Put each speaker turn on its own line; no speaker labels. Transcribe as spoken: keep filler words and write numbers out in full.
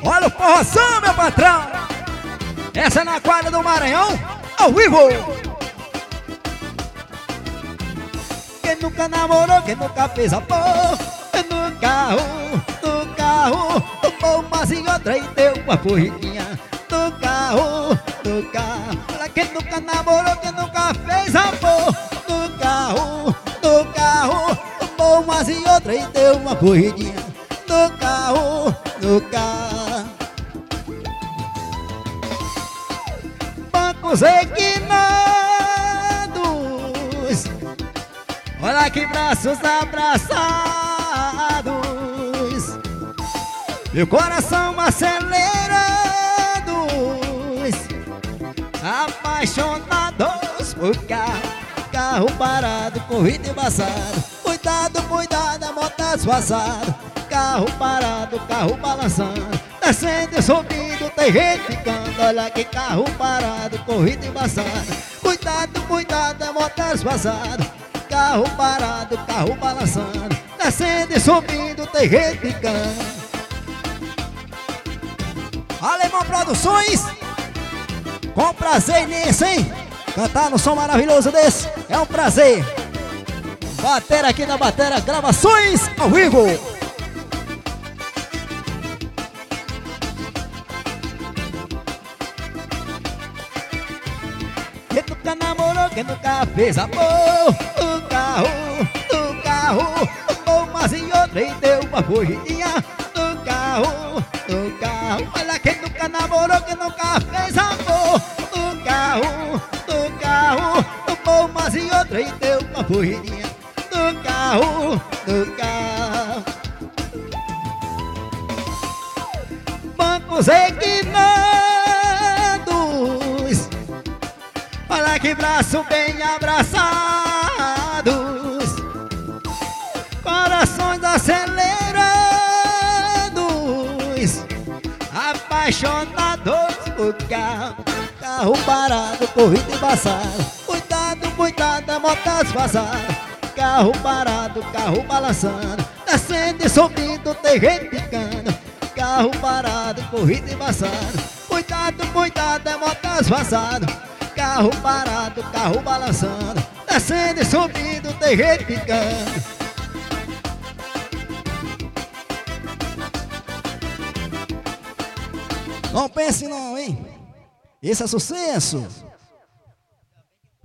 Olha o forrozão, meu patrão. Essa é na quadra do Maranhão, ao vivo. Quem nunca namorou, quem nunca fez amor, no carro, no carro, tomou uma e outra e deu uma corridinha. No carro, no carro. Olha, quem nunca namorou, quem nunca fez amor, no carro, no carro, tomou uma e outra e deu uma corridinha. No carro, no carro. Bancos reclinados, olha que braços abraçados, meu coração acelerados, apaixonados por carro, carro parado, corrida embaçado. Cuidado, cuidado, a moto disfarçado, carro parado, carro balançando, descendo e subindo, tem gente ficando. Olha que carro parado, corrida embaçada. Cuidado, cuidado, a moto disfarçado, carro parado, carro balançando, descendo e subindo, tem gente ficando. Alemão Produções, com prazer nisso, hein? Cantar no som maravilhoso desse é um prazer. Batera aqui na Batera Gravações ao vivo. Quem nunca namorou, quem nunca fez amor, no carro, no carro, tomou uma e outra e deu uma corridinha. No carro, no carro. Olha, quem nunca namorou, quem nunca fez amor, no carro, no carro, tomou uma e outra e deu uma corridinha. No carro, no carro. Bancos reclinados, olha que braço bem abraçados, corações acelerados, apaixonados por carro, carro parado, corrida embaçada. Cuidado, cuidado, a moto disfarçada, carro parado, carro balançando, descendo e subindo, tem gente ficando. Carro parado, corrida embaçada. Cuidado, cuidado, é moto disfarçado, carro parado, carro balançando, descendo e subindo, tem gente ficando. Não pense não, hein? Esse é sucesso.